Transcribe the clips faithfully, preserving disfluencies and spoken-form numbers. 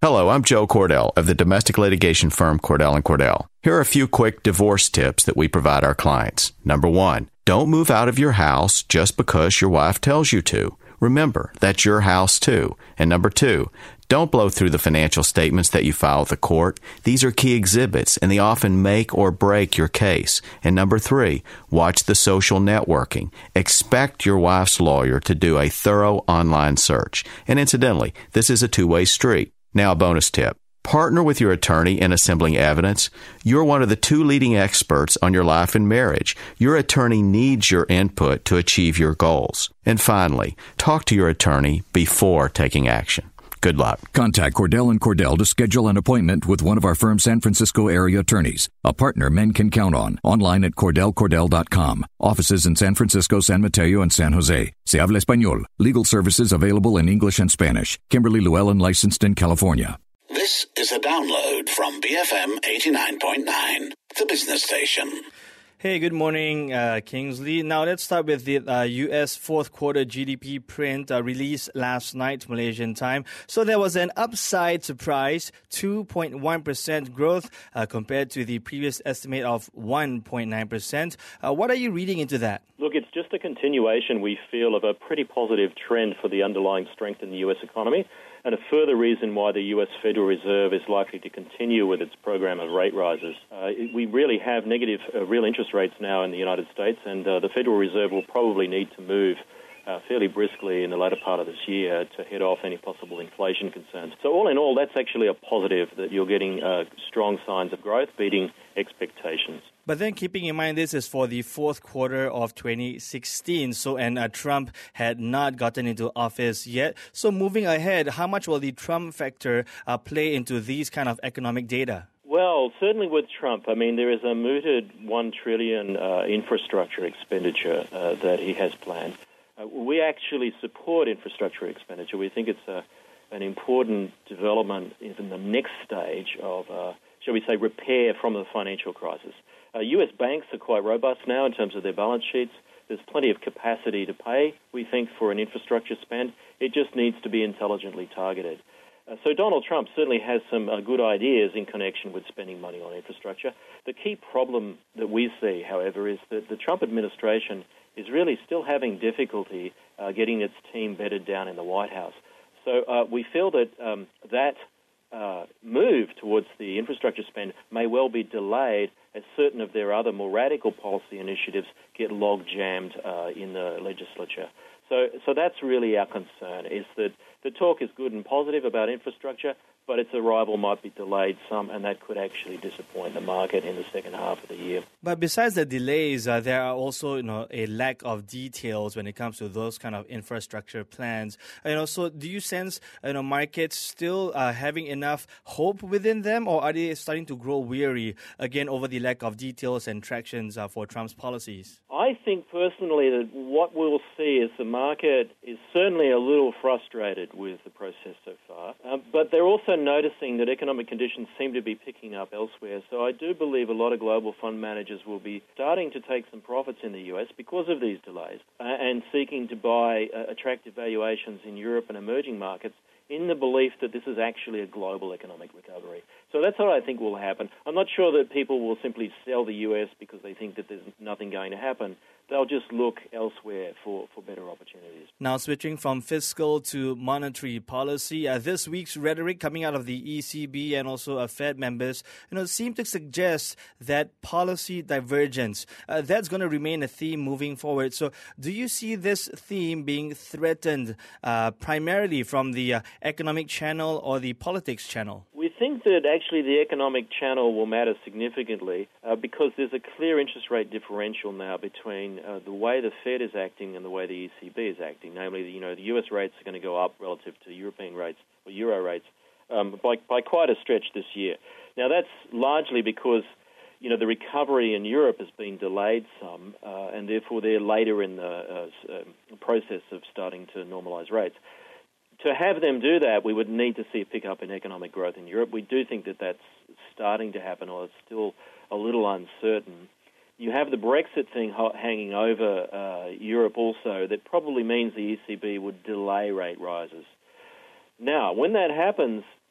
Hello, I'm Joe Cordell of the domestic litigation firm Cordell and Cordell. Here are a few quick divorce tips that we provide our clients. Number one, don't move out of your house just because your wife tells you to. Remember, that's your house too. And number two, don't blow through the financial statements that you file with the court. These are key exhibits, and they often make or break your case. And number three, watch the social networking. Expect your wife's lawyer to do a thorough online search. And incidentally, this is a two-way street. Now, a bonus tip. Partner with your attorney in assembling evidence. You're one of the two leading experts on your life and marriage. Your attorney needs your input to achieve your goals. And finally, talk to your attorney before taking action. Good luck. Contact Cordell and Cordell to schedule an appointment with one of our firm's San Francisco area attorneys, a partner men can count on. Online at cordell cordell dot com. Offices in San Francisco, San Mateo, and San Jose. Se habla español. Legal services available in English and Spanish. Kimberly Llewellyn, licensed in California. This is a download from B F M eighty-nine point nine, the business station. Hey, good morning, uh, Kingsley. Now, let's start with the uh, U S fourth quarter G D P print uh, released last night, Malaysian time. So there was an upside surprise, two point one percent growth uh, compared to the previous estimate of one point nine percent. Uh, what are you reading into that? Look, it's just a continuation, we feel, of a pretty positive trend for the underlying strength in the U S economy, and a further reason why the U S Federal Reserve is likely to continue with its program of rate rises. Uh, we really have negative uh, real interest rates now in the United States, and uh, the Federal Reserve will probably need to move uh, fairly briskly in the latter part of this year to head off any possible inflation concerns. So all in all, that's actually a positive that you're getting uh, strong signs of growth, beating expectations. But then keeping in mind this is for the fourth quarter of twenty sixteen, so and uh, Trump had not gotten into office yet. So moving ahead, how much will the Trump factor uh, play into these kind of economic data? Well, certainly with Trump, I mean, there is a mooted one trillion dollars uh, infrastructure expenditure uh, that he has planned. Uh, we actually support infrastructure expenditure. We think it's a, an important development in the next stage of, uh, shall we say, repair from the financial crisis. Uh, U S banks are quite robust now in terms of their balance sheets. There's plenty of capacity to pay, we think, for an infrastructure spend. It just needs to be intelligently targeted. Uh, so Donald Trump certainly has some uh, good ideas in connection with spending money on infrastructure. The key problem that we see, however, is that the Trump administration is really still having difficulty uh, getting its team bedded down in the White House. So uh, we feel that um, that uh, move towards the infrastructure spend may well be delayed as certain of their other more radical policy initiatives get log-jammed uh, in the legislature. So, so that's really our concern, is that the talk is good and positive about infrastructure, but its arrival might be delayed some, and that could actually disappoint the market in the second half of the year. But besides the delays, uh, there are also, you know, a lack of details when it comes to those kind of infrastructure plans. You know, so do you sense, you know, markets still uh, having enough hope within them, or are they starting to grow weary again over the lack of details and tractions uh, for Trump's policies? I think personally that what we'll see is the market is certainly a little frustrated with the process so far, uh, but they're also noticing that economic conditions seem to be picking up elsewhere. So I do believe a lot of global fund managers will be starting to take some profits in the U S because of these delays uh, and seeking to buy uh, attractive valuations in Europe and emerging markets in the belief that this is actually a global economic recovery. So that's what I think will happen. I'm not sure that people will simply sell the U S because they think that there's nothing going to happen. They'll just look elsewhere for, for better opportunities. Now, switching from fiscal to monetary policy, uh, this week's rhetoric coming out of the E C B and also uh, Fed members, you know, seem to suggest that policy divergence, uh, that's going to remain a theme moving forward. So do you see this theme being threatened uh, primarily from the uh, economic channel or the politics channel? We think that actually the economic channel will matter significantly uh, because there's a clear interest rate differential now between uh, the way the Fed is acting and the way the E C B is acting. Namely, you know, the U S rates are going to go up relative to European rates or Euro rates um, by, by quite a stretch this year. Now, that's largely because, you know, the recovery in Europe has been delayed some, uh, and therefore they're later in the uh, uh, process of starting to normalize rates. To have them do that, we would need to see a pickup in economic growth in Europe. We do think that that's starting to happen, or it's still a little uncertain. You have the Brexit thing hanging over uh, Europe also. That probably means the E C B would delay rate rises. Now, when that happens,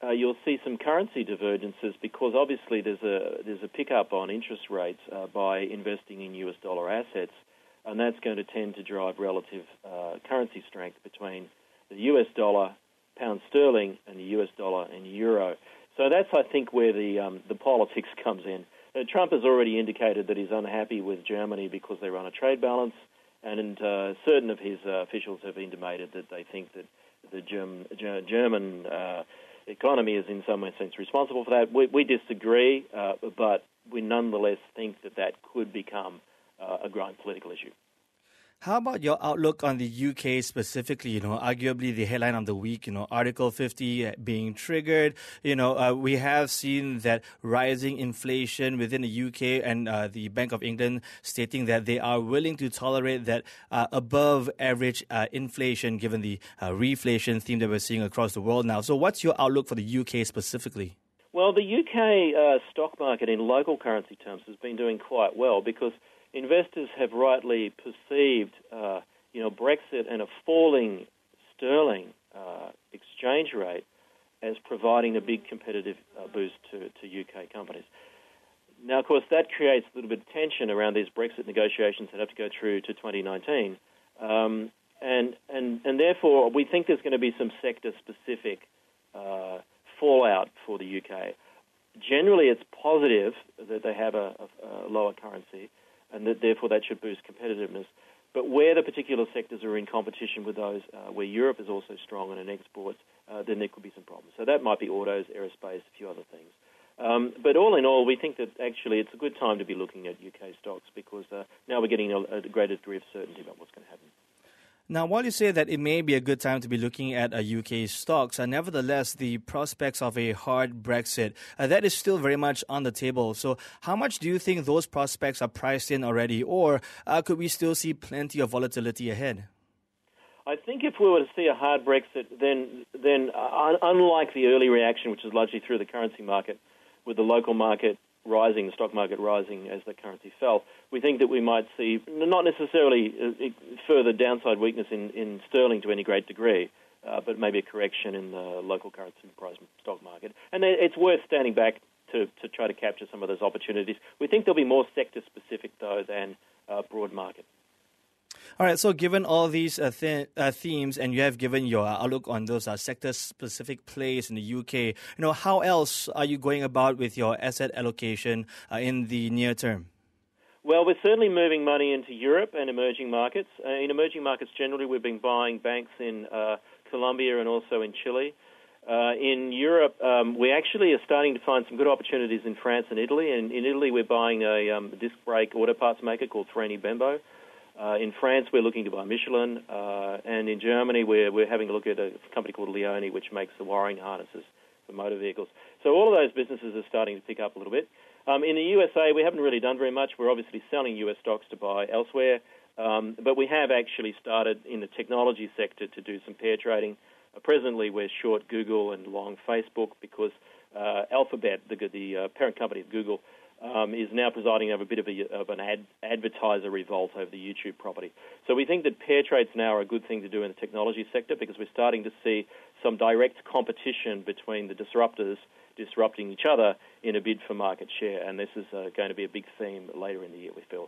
uh, you'll see some currency divergences because obviously there's a there's a pickup on interest rates uh, by investing in U S dollar assets, and that's going to tend to drive relative uh, currency strength between the U S dollar, pound sterling, and the U S dollar and euro. So that's, I think, where the um, the politics comes in. Uh, Trump has already indicated that he's unhappy with Germany because they run a trade balance, and uh, certain of his uh, officials have intimated that they think that the German, German uh, economy is in some sense responsible for that. We, we disagree, uh, but we nonetheless think that that could become uh, a growing political issue. How about your outlook on the U K specifically? You know, arguably the headline of the week, you know, Article fifty being triggered. You know, uh, we have seen that rising inflation within the U K, and uh, the Bank of England stating that they are willing to tolerate that uh, above average uh, inflation given the uh, reflation theme that we're seeing across the world now. So what's your outlook for the U K specifically? Well, the U K uh, stock market in local currency terms has been doing quite well because investors have rightly perceived, uh, you know, Brexit and a falling sterling uh, exchange rate as providing a big competitive uh, boost to, to U K companies. Now, of course, that creates a little bit of tension around these Brexit negotiations that have to go through to twenty nineteen. Um, and, and, and therefore, we think there's going to be some sector-specific uh, fallout for the U K. Generally, it's positive that they have a, a, a lower currency, and that therefore that should boost competitiveness. But where the particular sectors are in competition with those uh, where Europe is also strong in exports, uh, then there could be some problems. So that might be autos, aerospace, a few other things. Um, but all in all, we think that actually it's a good time to be looking at U K stocks because uh, now we're getting a, a greater degree of certainty about what's going to happen. Now, while you say that it may be a good time to be looking at uh, U K stocks, uh, nevertheless, the prospects of a hard Brexit, uh, that is still very much on the table. So how much do you think those prospects are priced in already, or uh, could we still see plenty of volatility ahead? I think if we were to see a hard Brexit, then, then uh, unlike the early reaction, which is largely through the currency market, with the local market rising, the stock market rising as the currency fell, we think that we might see not necessarily further downside weakness in, in sterling to any great degree, uh, but maybe a correction in the local currency price stock market. And it's worth standing back to, to try to capture some of those opportunities. We think there'll be more sector-specific, though, than uh, broad market. All right, so given all these uh, th- uh, themes, and you have given your uh, outlook on those uh, sector-specific plays in the U K, you know, how else are you going about with your asset allocation uh, in the near term? Well, we're certainly moving money into Europe and emerging markets. Uh, in emerging markets generally, we've been buying banks in uh, Colombia and also in Chile. Uh, in Europe, um, we actually are starting to find some good opportunities in France and Italy. And in Italy, we're buying a um, disc brake auto parts maker called Freni Bembo. Uh, in France, we're looking to buy Michelin, uh, and in Germany, we're we're having a look at a company called Leone, which makes the wiring harnesses for motor vehicles. So all of those businesses are starting to pick up a little bit. Um, in the U S A, we haven't really done very much. We're obviously selling U S stocks to buy elsewhere, um, but we have actually started in the technology sector to do some pair trading. Uh, presently, we're short Google and long Facebook because uh, Alphabet, the, the uh, parent company of Google, Um, is now presiding over a bit of, a, of an ad, advertiser revolt over the YouTube property. So we think that pair trades now are a good thing to do in the technology sector because we're starting to see some direct competition between the disruptors disrupting each other in a bid for market share, and this is uh, going to be a big theme later in the year, we feel.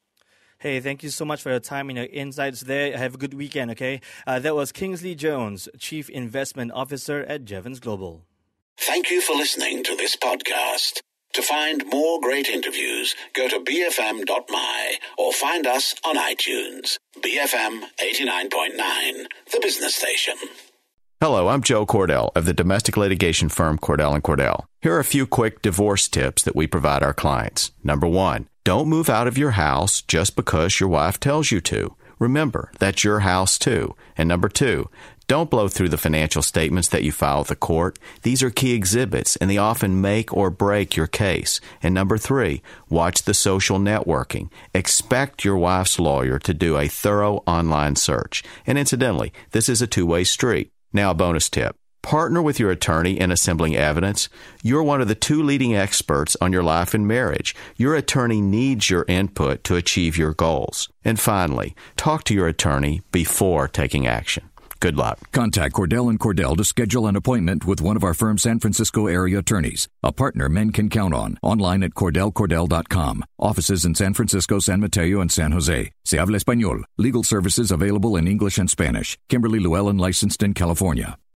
Hey, thank you so much for your time and your insights there. Have a good weekend, okay? Uh, that was Kingsley Jones, Chief Investment Officer at Jevons Global. Thank you for listening to this podcast. To find more great interviews, go to b f m dot m y or find us on iTunes. B F M eighty-nine point nine, the business station. Hello, I'm Joe Cordell of the domestic litigation firm Cordell and Cordell. Here are a few quick divorce tips that we provide our clients. Number one, don't move out of your house just because your wife tells you to. Remember, that's your house too. And number two, don't blow through the financial statements that you file with the court. These are key exhibits, and they often make or break your case. And number three, watch the social networking. Expect your wife's lawyer to do a thorough online search. And incidentally, this is a two-way street. Now, a bonus tip. Partner with your attorney in assembling evidence. You're one of the two leading experts on your life and marriage. Your attorney needs your input to achieve your goals. And finally, talk to your attorney before taking action. Good luck. Contact Cordell and Cordell to schedule an appointment with one of our firm's San Francisco area attorneys, a partner men can count on. Online at cordell cordell dot com. Offices in San Francisco, San Mateo, and San Jose. Se habla español. Legal services available in English and Spanish. Kimberly Llewellyn, licensed in California.